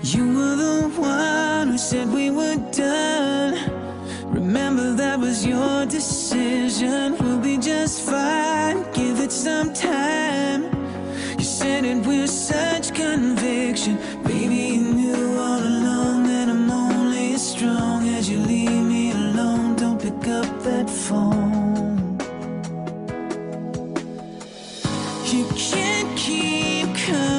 You were the one who said we were done. Remember, that was your decision. We'll be just fine, give it some time. You said it with such conviction. Baby, you knew all along that I'm only as strong as you leave me alone. Don't pick up that phone. You can't keep coming.